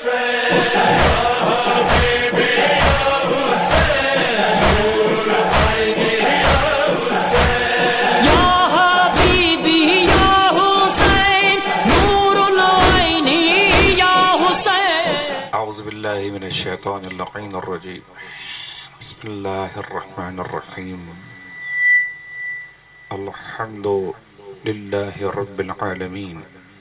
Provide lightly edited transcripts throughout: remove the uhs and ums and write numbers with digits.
من الشیطان اللعین الرجیم بسم اللہ الرحمن الرحیم الحمد للہ رب العالمین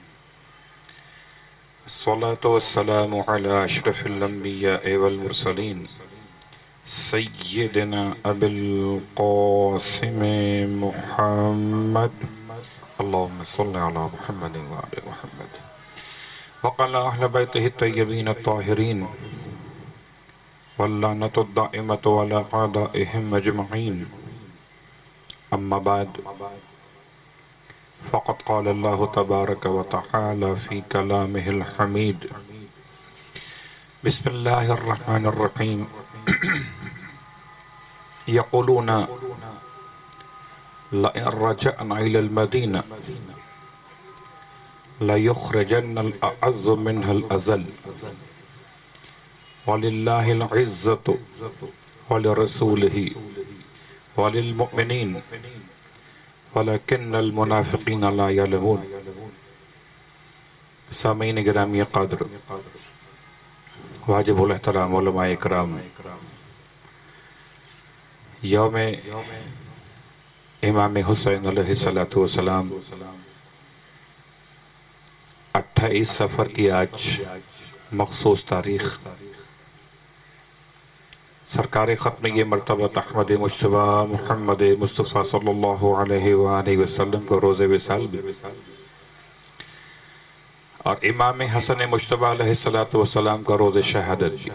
الصلاة والسلام علی اشرف الانبیاء والمرسلین سیدنا ابی القاسم محمد اللہم صل علی محمد وعلی محمد وقال اہل بیتہ الطیبین الطاہرین واللعنۃ الدائمۃ علی اعدائہم اجمعین اما بعد فقد قال اللہ تبارک وتعالی فی کلامہ الحمید بسم اللہ الرحمن الرحیم یقولون لئن رجعنا الی المدینہ لَيُخْرِجَنَّ الْأَعَزُّ مِنْهَا الْأَذَلَّ وَلِلَّهِ الْعِزَّةُ وَلِرَسُولِهِ وَلِلْمُؤْمِنِينَ وَلَكِنَّ الْمُنَافِقِينَ لَا يَعْلَمُونَ سامعین گرامی قادر واجب الاحترام علماء اکرام یوم امام حسین علیہ السلام 28 سفر کی آج مخصوص تاریخ سرکار ختم یہ مرتبہ احمد مجتبی محمد مصطفیٰ صلی اللہ علیہ وآلہ وسلم کو روز وصال بھی اور امام حسن مجتبی علیہ السلام کا روز شہادت بھی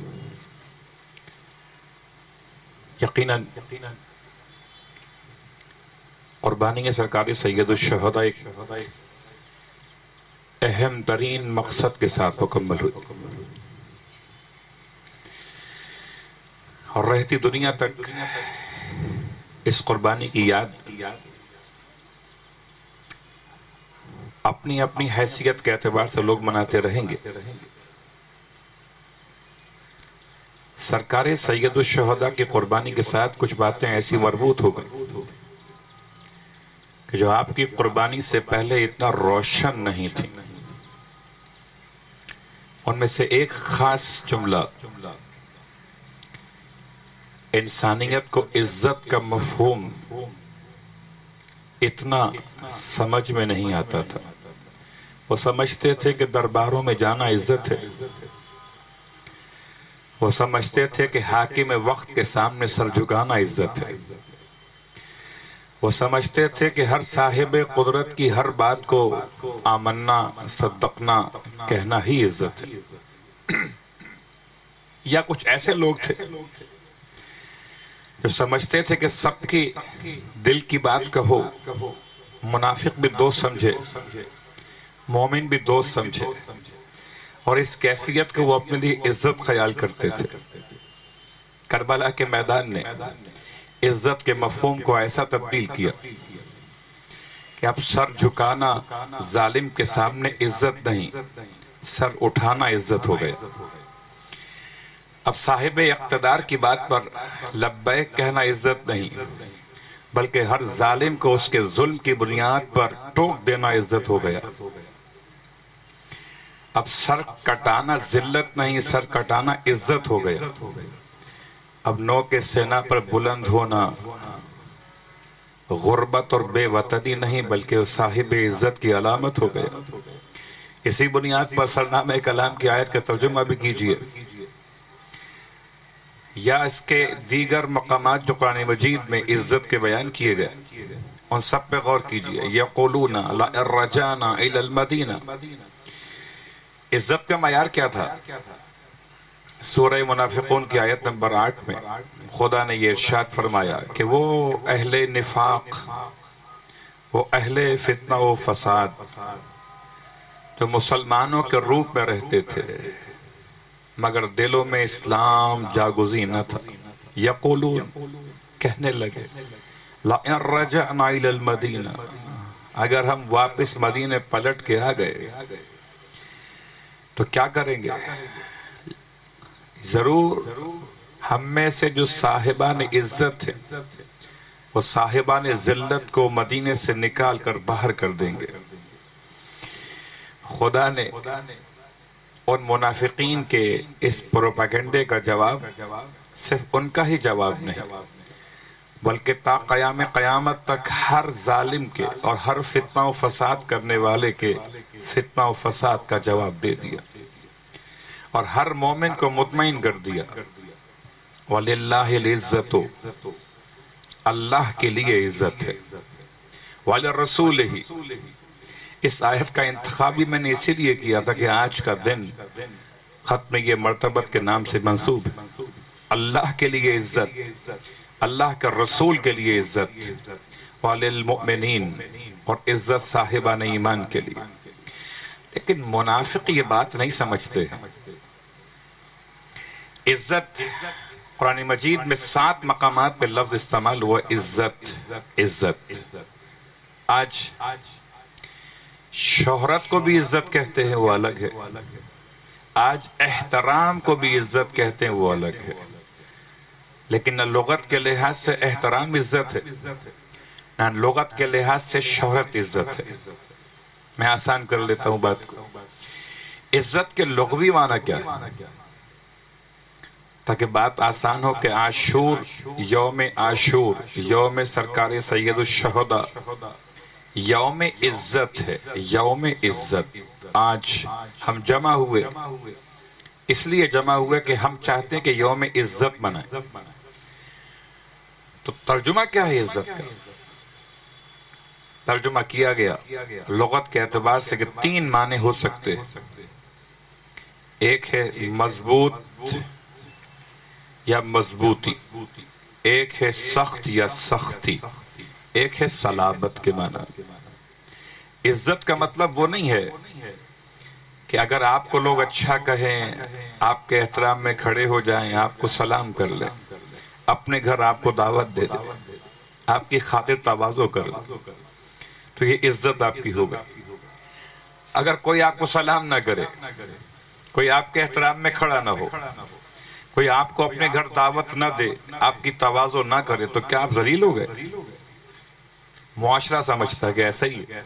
یقیناً قربانی سرکاری سید الشہداء اہم ترین مقصد کے ساتھ مکمل ہوئی اور رہتی دنیا تک اس قربانی کی یاد اپنی اپنی حیثیت کے اعتبار سے لوگ مناتے رہیں گے سرکار سید الشہداء کی قربانی کے ساتھ کچھ باتیں ایسی مربوط ہو گئی کہ جو آپ کی قربانی سے پہلے اتنا روشن نہیں تھی ان میں سے ایک خاص جملہ انسانیت کو عزت کا مفہوم اتنا سمجھ میں نہیں آتا تھا وہ سمجھتے تھے کہ درباروں میں جانا عزت ہے وہ سمجھتے تھے کہ حاکم وقت کے سامنے سر جھکانا عزت ہے وہ سمجھتے تھے کہ ہر صاحب قدرت کی ہر بات کو آمنا صدقنا کہنا ہی عزت ہے یا کچھ ایسے لوگ تھے جو سمجھتے تھے کہ سب کی دل کی بات کہو منافق بھی دوست سمجھے مومن بھی دوست سمجھے اور اس کیفیت کو وہ اپنے لیے عزت خیال کرتے تھے کربلا کے میدان نے عزت کے مفہوم کو ایسا تبدیل کیا کہ اب سر جھکانا ظالم کے سامنے عزت نہیں سر اٹھانا عزت ہو گئے اب صاحب اقتدار کی بات پر لبیک کہنا عزت نہیں بلکہ ہر ظالم کو اس کے ظلم کی بنیاد پر ٹوک دینا عزت ہو گیا اب سر کٹانا ذلت نہیں سر کٹانا عزت ہو گیا اب نو کے سینہ پر بلند ہونا غربت اور بے وطنی نہیں بلکہ صاحب عزت کی علامت ہو گیا اسی بنیاد پر سرنامہ کلام کی آیت کا ترجمہ بھی کیجئے یا اس کے دیگر مقامات جو قرآن مجید میں عزت کے بیان کیے گئے ان سب پہ غور کیجئے یقولون لئن رجعنا الی المدینہ عزت کا معیار کیا تھا سورہ منافقون کی آیت نمبر 8 میں خدا نے یہ ارشاد فرمایا کہ وہ اہل نفاق وہ اہل فتنہ و فساد جو مسلمانوں کے روپ میں رہتے تھے مگر دلوں میں اسلام جاگزین نہ تھا یقولون کہنے لگے لئن رجعنا الی المدینہ اگر ہم واپس مدینے پلٹ کے آ گئے تو کیا کریں گے؟ ضرور ہم میں سے جو صاحبان عزت ہے وہ صاحبان ذلت کو مدینے سے نکال کر باہر کر دیں گے۔ خدا نے ان منافقین کے اس پروپیگنڈے کا جواب صرف ان کا ہی جواب نہیں بلکہ تا قیام قیامت تک ہر ظالم کے اور ہر فتنہ و فساد کرنے والے کے فتنہ و فساد کا جواب دے دیا اور ہر مومن کو مطمئن کر دیا۔ وَلِلَّهِ الْعِزَّةُ، اللہ کے لیے عزت ہے، وَلِرَسُولِهِ۔ اس آیت کا انتخاب بھی میں نے اسی لیے کیا تھا کہ آج کا دن ختم یہ مرتبت کے نام سے منسوب ہے۔ اللہ کے لیے عزت، اللہ کا رسول کے لیے عزت، وَلِلْمُؤْمِنِينَ، اور عزت صاحبان ایمان کے لیے۔ لیکن منافق یہ بات نہیں سمجھتے ہیں۔ عزت، قرآن مجید میں 7 مقامات پہ لفظ استعمال ہوا عزت عزت۔ آج شہرت کو بھی عزت کہتے ہیں، وہ الگ ہے۔ آج احترام کو بھی عزت کہتے ہیں، وہ الگ ہے۔ لیکن نہ لغت کے لحاظ سے احترام عزت ہے، نہ لغت کے لحاظ سے شہرت عزت ہے۔ میں آسان کر لیتا ہوں بات کو۔ عزت کے لغوی معنی کیا ہے؟ تاکہ بات آسان ہو کہ عاشور، یوم عاشور، یوم سرکار سید الشہداء، یوم عزت ہے، یوم عزت۔ آج ہم جمع ہوئے اس لیے جمع ہوئے کہ ہم چاہتے ہیں کہ یوم عزت منائیں۔ تو ترجمہ کیا ہے عزت کا؟ ترجمہ کیا گیا لغت کے اعتبار سے کہ 3 معنی ہو سکتے ہیں۔ ایک ہے مضبوط یا مضبوطی، ایک ہے سخت یا سختی، ایک ہے صلابت کے معنی۔ عزت کا مطلب وہ نہیں ہے کہ اگر آپ کو لوگ اچھا کہیں، آپ کے احترام میں کھڑے ہو جائیں، آپ کو سلام کر لیں، اپنے گھر آپ کو دعوت دے دیں، آپ کی خاطر تواضع کر لیں، تو یہ عزت آپ کی ہوگی۔ اگر کوئی آپ کو سلام نہ کرے، کوئی آپ کے احترام میں کھڑا نہ ہو، کوئی آپ کو اپنے گھر دعوت نہ دے، آپ کی تواضع نہ کرے، تو کیا آپ ذلیل ہو گئے؟ معاشرہ سمجھتا ہے کہ ایسا ہی ہے۔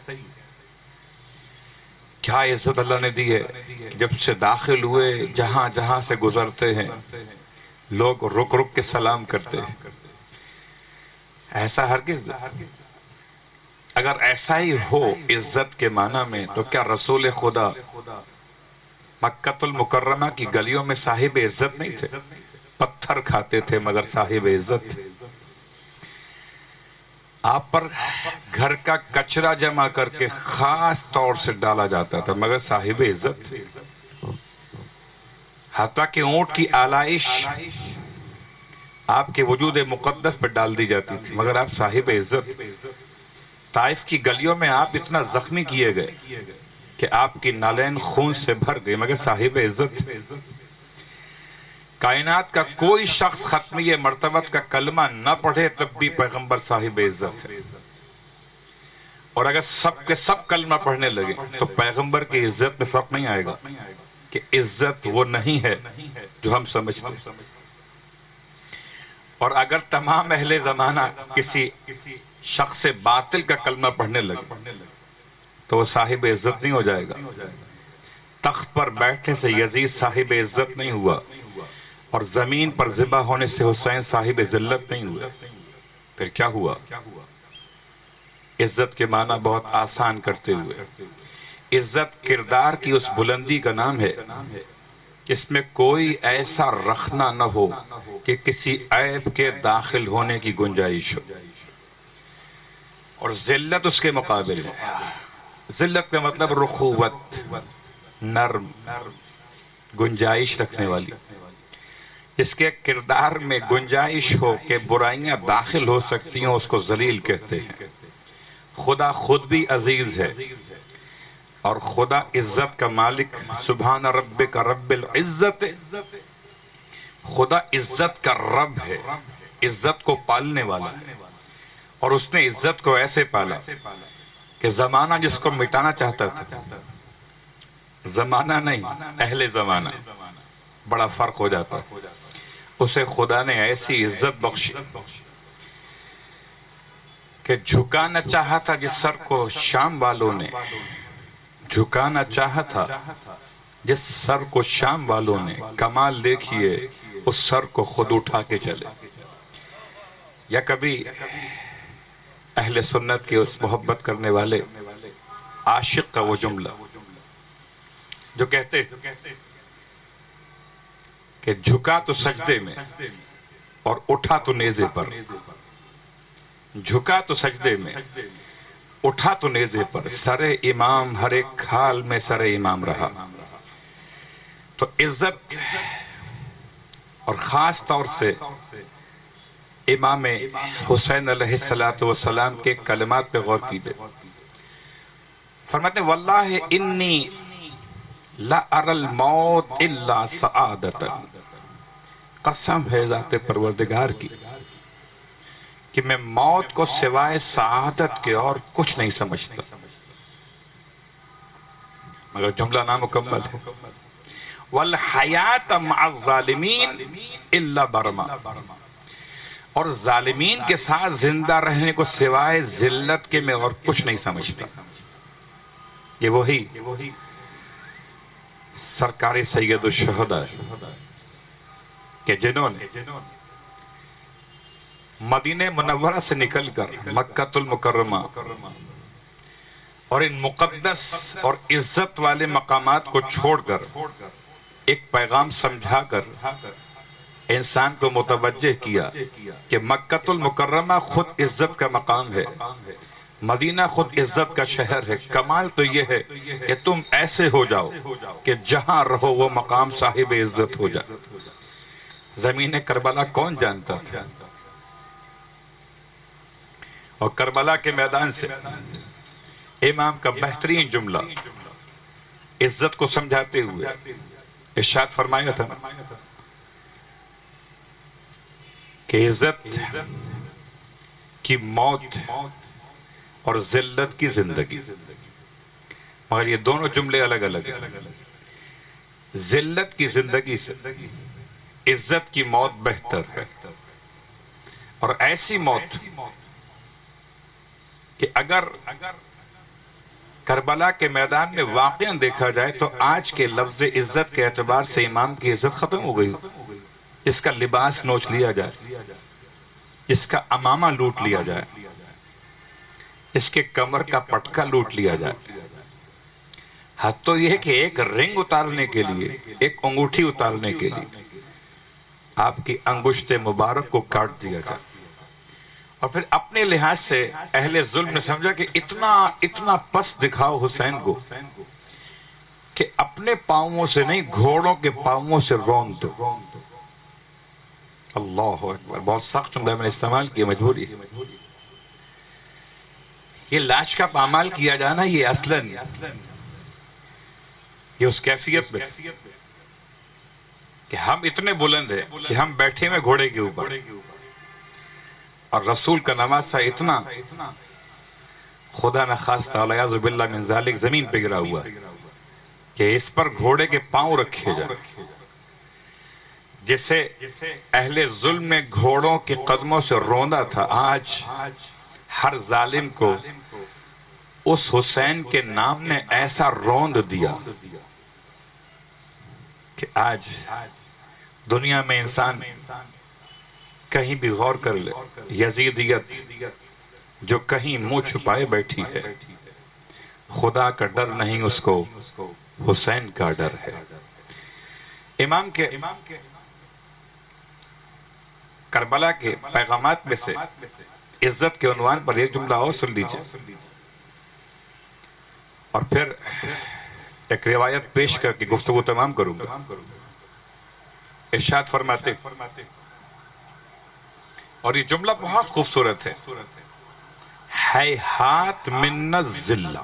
کیا عزت اللہ نے دی ہے؟ جب سے داخل ہوئے جہاں جہاں سے گزرتے ہیں لوگ رک رک کے سلام کرتے ہیں۔ ایسا ہرگز، اگر ایسا ہی ہو عزت کے معنی میں تو کیا رسول خدا مکہ المکرمہ کی گلیوں میں صاحب عزت نہیں تھے؟ پتھر کھاتے تھے مگر صاحب عزت تھے۔ آپ پر گھر کا کچرا جمع کر کے خاص طور سے ڈالا جاتا تھا مگر صاحب عزت تھے۔ حتیٰ کہ اونٹ کی آلائش آپ کے وجود مقدس پہ ڈال دی جاتی تھی مگر آپ صاحب عزت۔ طائف کی گلیوں میں آپ اتنا زخمی کیے گئے کہ آپ کی نالین خون سے بھر گئی مگر صاحب عزت۔ کائنات کا کوئی شخص ختمی مرتبت کا کلمہ نہ پڑھے تب بھی پیغمبر صاحب عزت ہے، اور اگر سب کے سب کلمہ پڑھنے لگے تو پیغمبر کی عزت میں فرق نہیں آئے گا کہ عزت وہ نہیں ہے جو ہم سمجھتے ہیں۔ اور اگر تمام اہل زمانہ کسی شخص باطل کا کلمہ پڑھنے لگے تو وہ صاحب عزت نہیں ہو جائے گا۔ تخت پر بیٹھنے سے یزید صاحب عزت نہیں ہوا، اور زمین پر ذبح ہونے سے حسین صاحب ذلت نہیں ہوئے۔ پھر کیا ہوا؟ عزت کے معنی بہت آسان کرتے ہوئے، عزت کردار کی اس بلندی کا نام ہے جس میں کوئی ایسا رخنہ نہ ہو کہ کسی عیب کے داخل ہونے کی گنجائش ہو، اور ذلت اس کے مقابل ہے۔ ذلت کا مطلب رخوت، نرم، گنجائش رکھنے والی، اس کے کردار میں گنجائش ہو کہ برائیاں داخل ہو سکتی ہیں، اس کو ذلیل کہتے ہیں۔ خدا خود بھی عزیز ہے، اور خدا عزت کا مالک، سبحان ربک رب العزت، خدا عزت کا رب ہے، عزت کو پالنے والا ہے، اور اس نے عزت کو ایسے پالا کہ زمانہ جس کو مٹانا چاہتا تھا، زمانہ نہیں، اہل زمانہ، بڑا فرق ہو جاتا. اسے خدا نے ایسی عزت بخشی کہ جھکانا چاہا تھا جس سر کو شام والوں نے، جھکانا چاہا تھا جس سر کو شام والوں نے، کمال دیکھیے اس سر کو خود اٹھا کے چلے. یا کبھی اہل سنت کے اس محبت کرنے والے عاشق کا وہ جملہ جو کہتے کہ جھکا تو سجدے میں اور اٹھا تو نیزے پر، جھکا تو سجدے میں اٹھا تو نیزے پر، سر امام ہر ایک حال میں سر امام رہا. تو عزت اور خاص طور سے امام حسین علیہ السلام کے کلمات پہ غور کیجئے. فرماتے ہیں واللہ انی لا اری الموت الا سعادتا، قسم ہے ذات پروردگار کی کہ میں موت کو سوائے سعادت کے اور کچھ نہیں سمجھتا. مگر جملہ نامکمل ہے. والحیات مع الظالمین الا برما، اور ظالمین کے ساتھ زندہ رہنے کو سوائے ذلت کے میں اور کچھ نہیں سمجھتا. یہ وہی سرکار سید الشہداء کہ جنہوں نے مدینہ منورہ سے نکل کر مکہ المکرمہ اور ان مقدس اور عزت والے مقامات کو چھوڑ کر ایک پیغام سمجھا کر انسان کو متوجہ کیا کہ مکہ المکرمہ خود عزت کا مقام ہے، مدینہ خود عزت کا شہر ہے. کمال تو یہ ہے کہ تم ایسے ہو جاؤ کہ جہاں رہو وہ مقام صاحب عزت ہو جائے. زمین کربلا کون جانتا تھا؟ اور کربلا کے میدان سے امام کا بہترین جملہ عزت کو سمجھاتے ہوئے ارشاد فرمایا تھا کہ عزت کی موت اور ذلت کی زندگی. مگر یہ دونوں جملے الگ الگ ہیں. ذلت کی زندگی سے عزت کی موت بہتر ہے، اور ایسی موت کہ اگر کربلا کے میدان میں واقعا دیکھا جائے تو آج کے لفظ عزت کے اعتبار سے امام کی عزت ختم ہو گئی. اس کا لباس نوچ لیا جائے، اس کا عمامہ لوٹ لیا جائے، اس کے کمر کا پٹکا لوٹ لیا جائے. حد تو یہ کہ ایک رنگ اتارنے کے لیے، ایک انگوٹھی اتارنے کے لیے آپ کی انگشت مبارک کو کاٹ دیا جائے. اور پھر اپنے لحاظ سے اہل ظلم نے سمجھا کہ اتنا پس دکھاؤ حسین کو کہ اپنے پاؤں سے نہیں گھوڑوں کے پاؤں سے روند دو. اللہ اکبر، بہت سخت جملہ میں نے استعمال کیا، مجبوری ہے. یہ لاش کا پامال کیا جانا یہ اصلاً یہ اس کیفیت میں کہ ہم اتنے بلند ہیں کہ ہم بیٹھے میں گھوڑے کے اوپر، اور رسول کا نواسہ اتنا خدا نخواستہ علیاذ باللہ من ذالک زمین پہ گرا ہوا کہ اس پر گھوڑے کے پاؤں رکھے جائیں. جسے اہل ظلم نے گھوڑوں کے قدموں سے روندا تھا، آج ہر ظالم کو اس حسین کے نام نے ایسا روند دیا کہ آج دنیا میں انسان کہیں بھی غور کر لے، یزیدیت جو کہیں منہ چھپائے بیٹھی ہے، خدا کا ڈر نہیں، اس کو حسین کا ڈر ہے. امام کے کربلا کے پیغامات میں سے عزت کے عنوان پر ایک جملہ اور سن لیجئے، اور پھر ایک روایت پیش کر کے گفتگو تمام کروں گا. ارشاد فرماتے، اور یہ جملہ بہت خوبصورت ہے، ہیہات من الذلہ.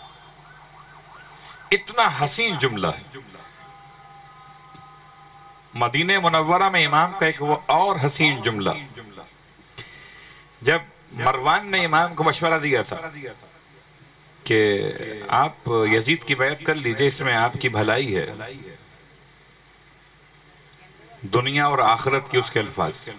اتنا حسین جملہ ہے. مدینہ منورہ میں امام کا ایک وہ اور حسین جملہ، جب مروان نے امام کو مشورہ دیا تھا کہ آپ یزید کی بیعت کر لیجئے، اس میں آپ کی بھلائی ہے، دنیا اور آخرت کی، اس کے الفاظ۔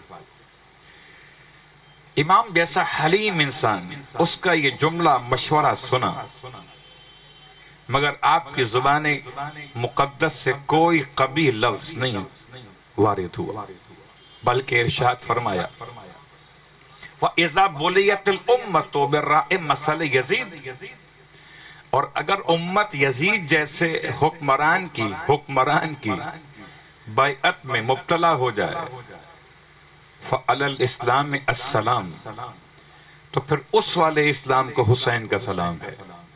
امام جیسا حلیم انسان اس کا یہ جملہ مشورہ سنا، مگر آپ کی زبان مقدس سے کوئی قبیح لفظ نہیں وارد ہوا، بلکہ ارشاد فرمایا وَإِذَا بُلِيَتِ الْأُمَّةُ بِالرَّائِمْ مَثَلِ یزید، اور اگر امت یزید جیسے حکمران کی بیعت میں مبتلا ہو جائے، فَعَلَى الْإِسْلَامِ السلام، تو پھر اس والے اسلام کو حسین کا سلام ہے۔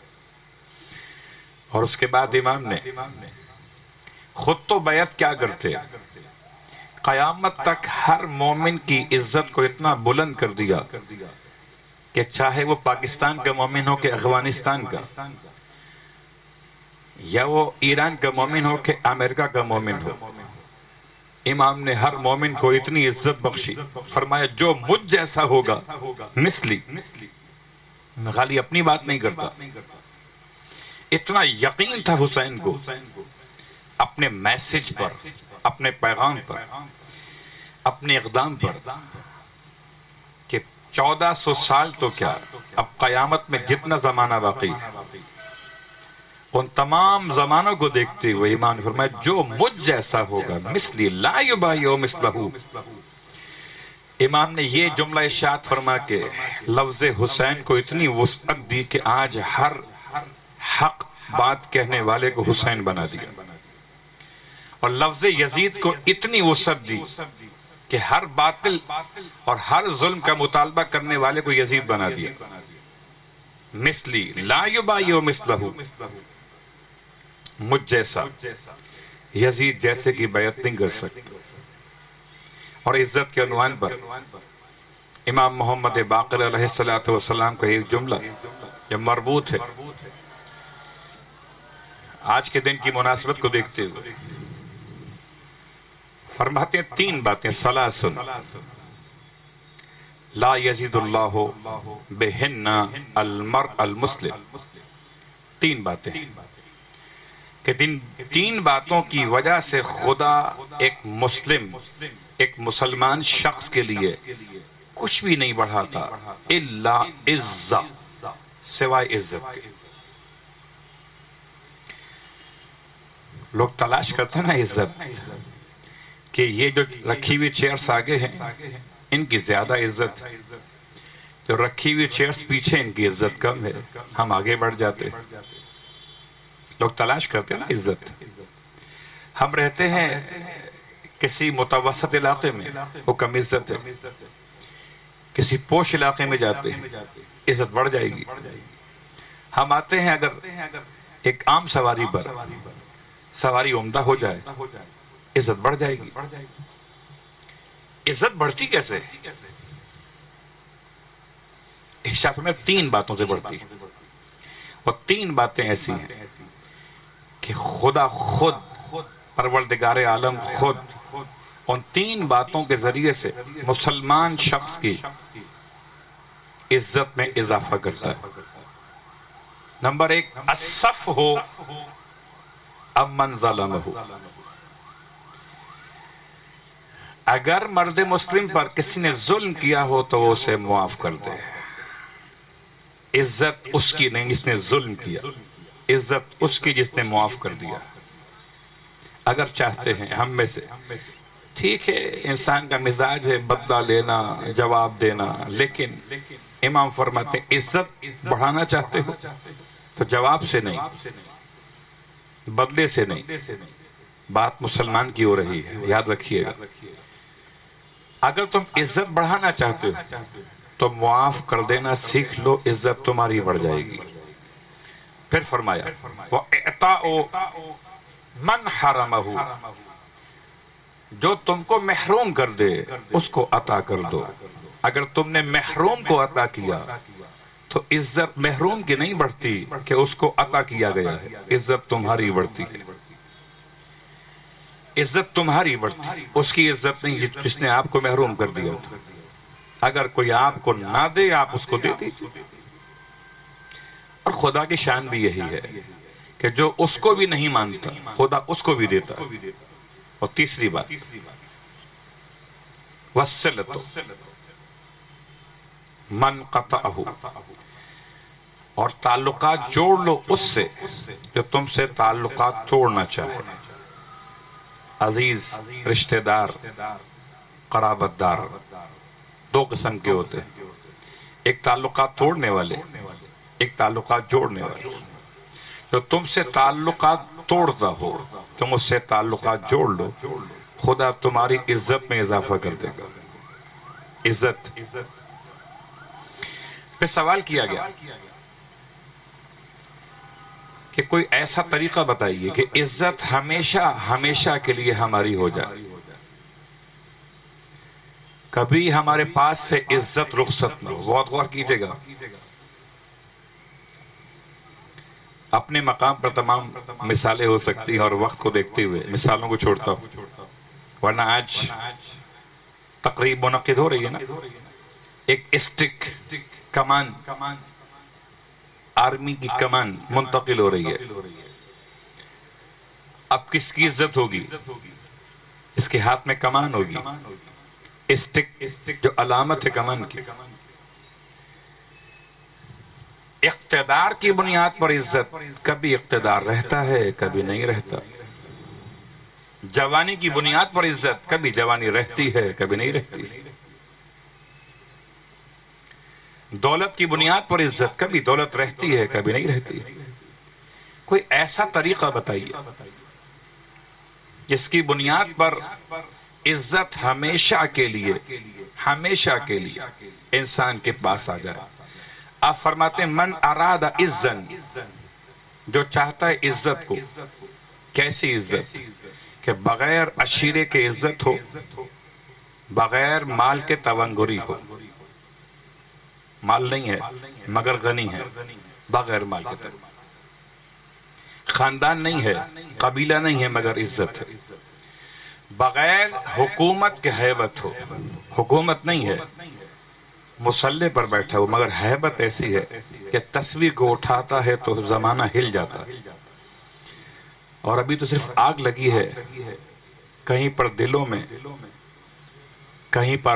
اور اس کے بعد امام نے خود تو بیعت کیا کرتے، قیامت تک ہر مومن کی عزت کو اتنا بلند کر دیا کہ چاہے وہ پاکستان کا مومن ہو کہ افغانستان کا، یا وہ ایران کا مومن ہو کہ امریکہ کا مومن ہو، امام نے ہر مومن کو اتنی عزت بخشی، فرمایا جو مجھ جیسا ہوگا مثلی، خالی اپنی بات نہیں کرتا، اتنا یقین تھا حسین کو اپنے میسج پر، اپنے پیغام پر، اپنے اقدام پر، کہ 1400 سال تو کیا، اب قیامت میں جتنا زمانہ باقی ہے ان تمام زمانوں کو دیکھتے ہوئے امام نے فرمایا جو مجھ جیسا ہوگا مثلی لا یبایع مثلہ۔ امام نے یہ جملہ ارشاد فرما کے لفظ حسین کو اتنی وسعت دی کہ آج ہر حق بات کہنے والے کو حسین بنا دیا، اور لفظ یزید کو اتنی وسعت دی کہ ہر باطل اور ہر ظلم کا مطالبہ کرنے والے کو یزید بنا دیا۔ مثلی لا یبایع مثلہ، مجھ جیسا یزید جیسے کی بیعت نہیں کر سکتے۔ اور عزت کے عنوان پر امام محمد باقر علیہ السلام کا ایک جملہ جو مربوط ہے آج کے دن کی مناسبت کو دیکھتے ہوئے، فرماتے ہیں 3 باتیں، ثلاثن لا یزید اللہ بہن المرء المسلم، 3 باتیں کہ 3 باتوں کی وجہ سے خدا ایک مسلمان شخص کے لیے کچھ بھی نہیں بڑھاتا الا عزت، سوائے عزت کے۔ لوگ تلاش کرتے ہیں نا عزت، کہ یہ جو رکھی ہوئی چیئرز آگے ہیں ان کی زیادہ عزت، جو رکھی ہوئی چیئرز پیچھے ان کی عزت کم ہے، ہم آگے بڑھ جاتے ہیں۔ لوگ تلاش کرتے ہیں نا عزت۔ ہم رہتے ہیں کسی متوسط علاقے میں، وہ کم عزت ہے، کسی پوش علاقے میں جاتے ہیں عزت بڑھ جائے گی۔ ہم آتے ہیں اگر ایک عام سواری پر، سواری عمدہ ہو جائے عزت بڑھ جائے گی۔ عزت بڑھتی کیسے؟ ارشاد میں 3 باتوں سے بڑھتی ہے، اور 3 باتیں ایسی ہیں کہ خدا خود، پروردگار عالم خود ان 3 باتوں کے ذریعے سے مسلمان شخص کی عزت میں اضافہ کرتا ہے۔ نمبر 1، الصف ہو امن ظلمہ، اگر مرد مسلم پر کسی نے ظلم کیا ہو تو وہ اسے معاف کر دے۔ عزت اس کی نہیں جس نے ظلم کیا، عزت اس کی جس نے معاف کر دیا۔ اگر چاہتے ہیں ہم میں سے، ٹھیک ہے انسان کا مزاج ہے بدلہ لینا، جواب دینا، لیکن امام فرماتے ہیں عزت بڑھانا چاہتے ہو تو جواب سے نہیں، بدلے سے نہیں، بات مسلمان کی ہو رہی ہے، یاد رکھیے گا۔ اگر تم عزت بڑھانا چاہتے ہو تو معاف کر دینا سیکھ لو، عزت تمہاری بڑھ جائے گی۔ پھر فرمایا وَإِعْطَاءُ مَنْ حَرَمَهُ، جو تم کو محروم کر دے اس کو عطا کر دو۔ اگر تم نے محروم کو عطا کیا تو عزت محروم کی نہیں بڑھتی کہ اس کو عطا کیا گیا ہے، عزت تمہاری بڑھتی ہے، عزت تمہاری بڑھتی، اس کی عزت نہیں جس نے آپ کو محروم کر دیا تھا۔ اگر کوئی آپ کو نہ دے آپ اس کو دے دیجئے۔ اور خدا کی شان بھی یہی ہے کہ جو اس کو بھی نہیں مانتا خدا اس کو بھی دیتا ہے. اور تیسری بات وصلت من قطعہ، اور تعلقات جوڑ لو اس سے جو تم سے تعلقات توڑنا چاہے. عزیز، رشتہ دار، قرابت دار دو قسم کے ہوتے ہیں، ایک تعلقات توڑنے والے، ایک تعلقات جوڑنے والے. جو تم سے تعلقات توڑتا ہو تم اس سے تعلقات جوڑ لو، خدا تمہاری عزت میں اضافہ کر دے گا. عزت پہ سوال کیا گیا کہ کوئی ایسا طریقہ بتائیے کہ عزت ہمیشہ ہمیشہ کے لیے ہماری ہو جائے، کبھی ہمارے پاس سے عزت رخصت نہ ہو. بہت غور کیجئے گا. اپنے مقام پر تمام مثالیں ہو سکتی ہیں اور وقت کو دیکھتے ہوئے مثالوں کو چھوڑتا ہوں، ورنہ آج تقریب منعقد ہو رہی ہے نا. ایک اسٹک کمان، آرمی کی کمان منتقل ہو رہی ہے. اب کس کی عزت ہوگی؟ اس کے ہاتھ میں کمان ہوگی. اسٹک جو علامت ہے کمان کی. اقتدار کی بنیاد پر عزت، کبھی اقتدار رہتا ہے کبھی نہیں رہتا. جوانی کی بنیاد پر عزت، کبھی جوانی رہتی ہے کبھی نہیں رہتی. دولت کی بنیاد پر عزت، کبھی دولت رہتی ہے کبھی نہیں رہتی. کوئی ایسا طریقہ بتائیے جس کی بنیاد پر عزت ہمیشہ کے لیے انسان کے پاس آ جائے. آپ فرماتے ہیں من اراد عزن، جو چاہتا ہے عزت کو. کیسی عزت؟ کہ بغیر عشیرے کے عزت ہو، بغیر مال کے تونگری ہو. مال نہیں ہے مگر غنی ہے، بغیر مال کے تونگری. خاندان نہیں ہے، قبیلہ نہیں ہے مگر عزت ہے. بغیر حکومت کے ہیبت ہو، حکومت نہیں ہے، مسلح پر بیٹھا ہو مگر ہیبت ایسی ہے کہ تصویر کو اٹھاتا ہے تو زمانہ ہل جاتا ہے. اور ابھی تو صرف آگ لگی ہے، کہیں پر دلوں میں، کہیں پر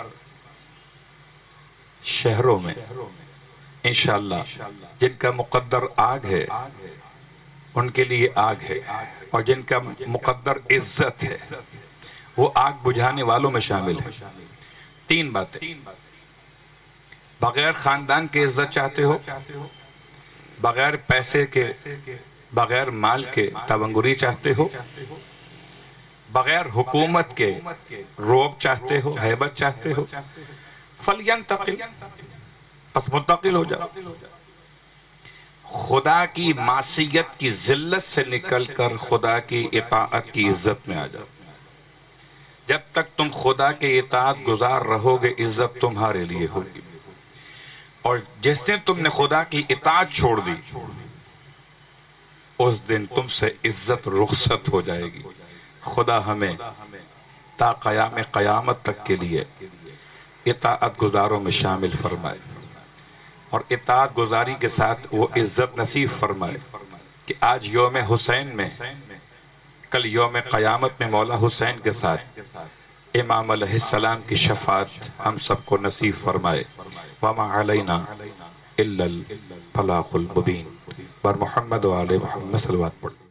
شہروں میں. انشاءاللہ جن کا مقدر آگ ہے ان کے لیے آگ ہے، اور جن کا مقدر عزت ہے وہ آگ بجھانے والوں میں شامل ہے. 3 باتیں. بغیر خاندان کے عزت چاہتے ہو، بغیر پیسے کے، بغیر مال کے تونگری چاہتے ہو، بغیر حکومت کے رعب چاہتے ہو، ہیبت چاہتے ہو، فَلْيَنْتَقِلْ، پس منتقل ہو جاؤ. خدا کی معصیت کی ذلت سے نکل کر خدا کی اطاعت کی عزت میں آ جاؤ. جب تک تم خدا کے اطاعت گزار رہو گے عزت تمہارے لیے ہوگی، اور جس دن تم نے خدا کی اطاعت چھوڑ دی اس دن تم سے عزت رخصت ہو جائے گی. خدا ہمیں تا قیام قیامت تک کے لیے اطاعت گزاروں میں شامل فرمائے، اور اطاعت گزاری کے ساتھ وہ عزت نصیب فرمائے کہ آج یوم حسین میں، کل یوم قیامت میں مولا حسین کے ساتھ امام علیہ السلام کی شفاعت ہم سب کو نصیب فرمائے. وما علینا الا البلاغ المبین. بر محمد و آل محمد صلوات پڑھ.